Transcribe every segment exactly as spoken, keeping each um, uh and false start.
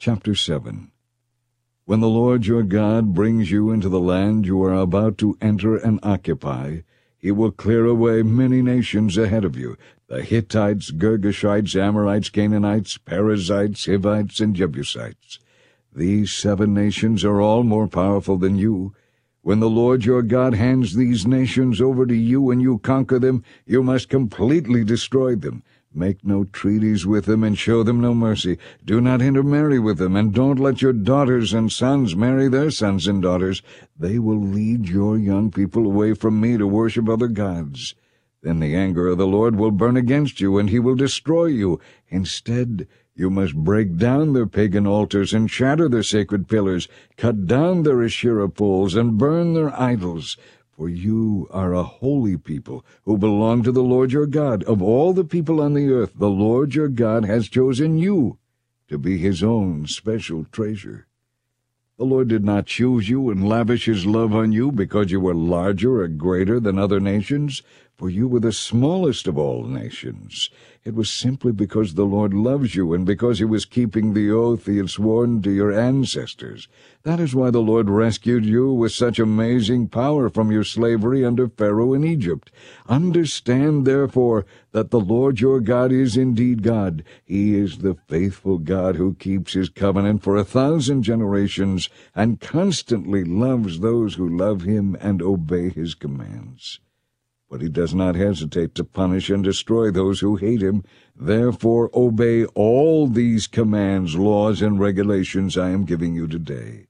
Chapter seven. When the Lord your God brings you into the land you are about to enter and occupy, he will clear away many nations ahead of you, the Hittites, Girgashites, Amorites, Canaanites, Perizzites, Hivites, and Jebusites. These seven nations are all more powerful than you. When the Lord your God hands these nations over to you and you conquer them, you must completely destroy them. Make no treaties with them and show them no mercy. Do not intermarry with them, and don't let your daughters and sons marry their sons and daughters. They will lead your young people away from me to worship other gods. Then the anger of the Lord will burn against you, and he will destroy you. Instead, you must break down their pagan altars and shatter their sacred pillars, cut down their Asherah poles, and burn their idols. For you are a holy people who belong to the Lord your God. Of all the people on the earth, the Lord your God has chosen you to be his own special treasure. The Lord did not choose you and lavish his love on you because you were larger or greater than other nations, for you were the smallest of all nations. It was simply because the Lord loves you and because he was keeping the oath he had sworn to your ancestors. That is why the Lord rescued you with such amazing power from your slavery under Pharaoh in Egypt. Understand, therefore, that the Lord your God is indeed God. He is the faithful God who keeps his covenant for a thousand generations and constantly loves those who love him and obey his commands. But he does not hesitate to punish and destroy those who hate him. Therefore obey all these commands, laws, and regulations I am giving you today.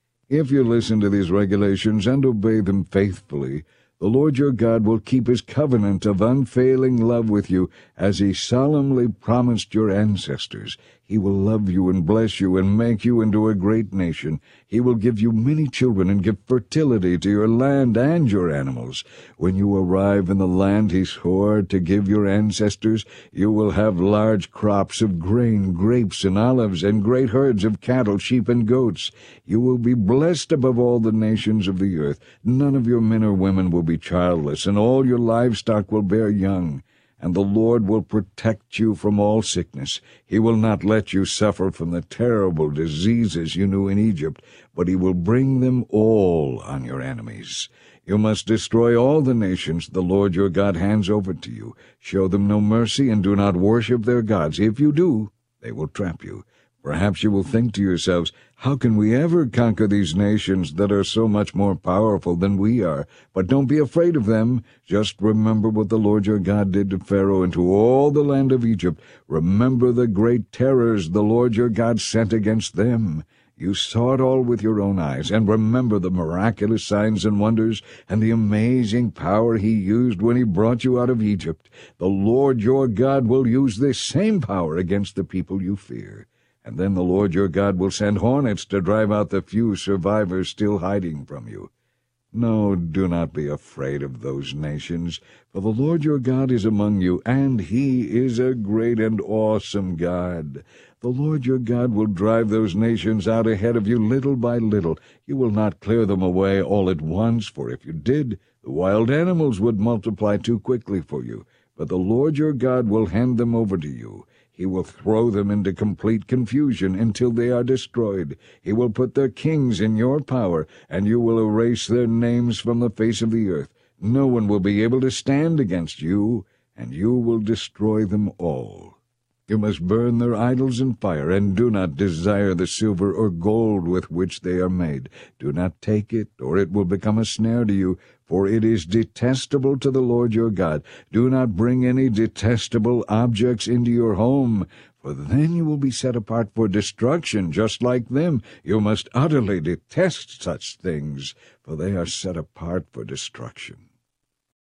If you listen to these regulations and obey them faithfully, the Lord your God will keep his covenant of unfailing love with you, as he solemnly promised your ancestors. He will love you and bless you and make you into a great nation. He will give you many children and give fertility to your land and your animals. When you arrive in the land he swore to give your ancestors, you will have large crops of grain, grapes, and olives, and great herds of cattle, sheep, and goats. You will be blessed above all the nations of the earth. None of your men or women will be childless, and all your livestock will bear young. And the Lord will protect you from all sickness. He will not let you suffer from the terrible diseases you knew in Egypt, but he will bring them all on your enemies. You must destroy all the nations the Lord your God hands over to you. Show them no mercy and do not worship their gods. If you do, they will trap you. Perhaps you will think to yourselves, how can we ever conquer these nations that are so much more powerful than we are? But don't be afraid of them. Just remember what the Lord your God did to Pharaoh and to all the land of Egypt. Remember the great terrors the Lord your God sent against them. You saw it all with your own eyes, and remember the miraculous signs and wonders and the amazing power he used when he brought you out of Egypt. The Lord your God will use this same power against the people you fear. And then the Lord your God will send hornets to drive out the few survivors still hiding from you. No, do not be afraid of those nations, for the Lord your God is among you, and he is a great and awesome God. The Lord your God will drive those nations out ahead of you little by little. You will not clear them away all at once, for if you did, the wild animals would multiply too quickly for you. But the Lord your God will hand them over to you. He will throw them into complete confusion until they are destroyed. He will put their kings in your power, and you will erase their names from the face of the earth. No one will be able to stand against you, and you will destroy them all. You must burn their idols in fire, and do not desire the silver or gold with which they are made. Do not take it, or it will become a snare to you, for it is detestable to the Lord your God. Do not bring any detestable objects into your home, for then you will be set apart for destruction, just like them. You must utterly detest such things, for they are set apart for destruction.